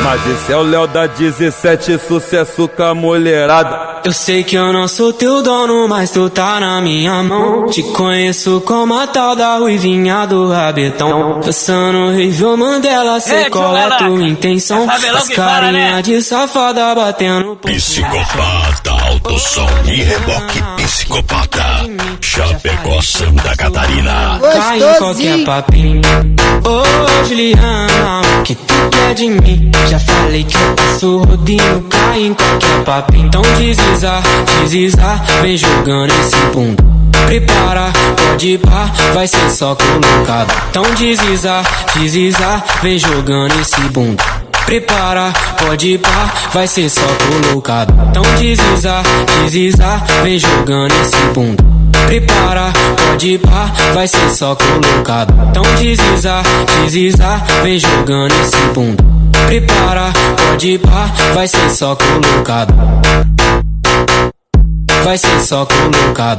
Mas esse é o Léo da 17, sucesso com a mulherada. Eu sei que eu não sou teu dono, mas tu tá na minha mão. Te conheço como a tal da ruivinha do rabetão. Dançando Rivel Mandela, sei qual é tua intenção. As carinha de safada batendo Psicopata, alto som e reboque psicopata. Chapecó, Santa Catarina. Cai em qualquer papinho. Ô Juliana, que tu quer de mim? Já falei que eu passo rodinho. Cai em qualquer papinho. Então deslizar, vem jogando esse bunda. Prepara, pode ir pá, vai ser só colocado. Então deslizar, vem jogando esse bunda. Prepara, pode ir pá, vai ser só colocado. Então deslizar, vem jogando esse bunda. Prepara, pode ir pá, vai ser só colocado. Então deslizar, vem jogando esse bunda. Prepara, pode ir pá, vai ser só colocado. Vai ser só colocado.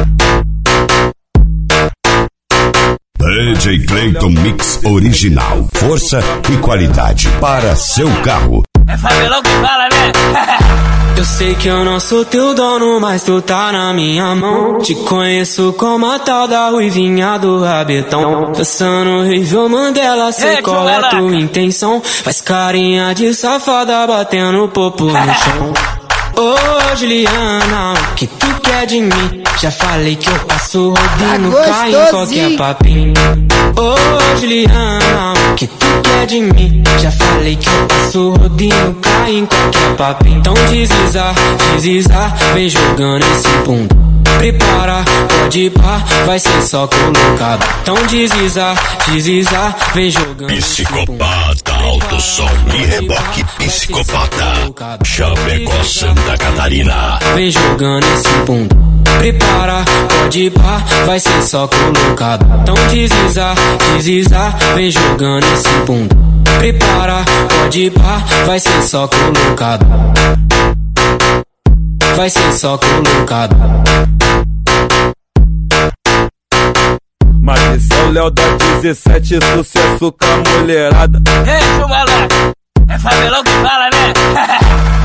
DJ Clayton Mix original. Força e qualidade para seu carro. É Fabelão que fala, né? Eu sei que eu não sou teu dono, mas tu tá na minha mão. Te conheço como a tal da ruivinha do rabetão. Dançando Rivel Mandela, sei qual é tua intenção. Faz carinha de safada batendo popo no chão. Ô Juliana, que tu quer de mim? Já falei que eu passo rodinho, cai em qualquer papinho. Ô Juliana, que tu quer de mim? Já falei que eu passo rodinho, cai em qualquer papinho. Então deslizar, vem jogando esse bunda. Prepara, pode ir pá, vai ser só colocado. Então deslizar, vem jogando Psicopata, alto som e reboque psicopata. Chapecó, Santa Catarina. Vem jogando esse bunda. Prepara, pode ir pá, vai ser só colocado. Então deslizar, vem jogando esse bunda. Prepara, pode ir pá, vai ser só colocado. Vai ser só colocado. Mas esse é o Léo da 17, sucesso com a mulherada. Ei, chumalá, é Fabelão que fala, né?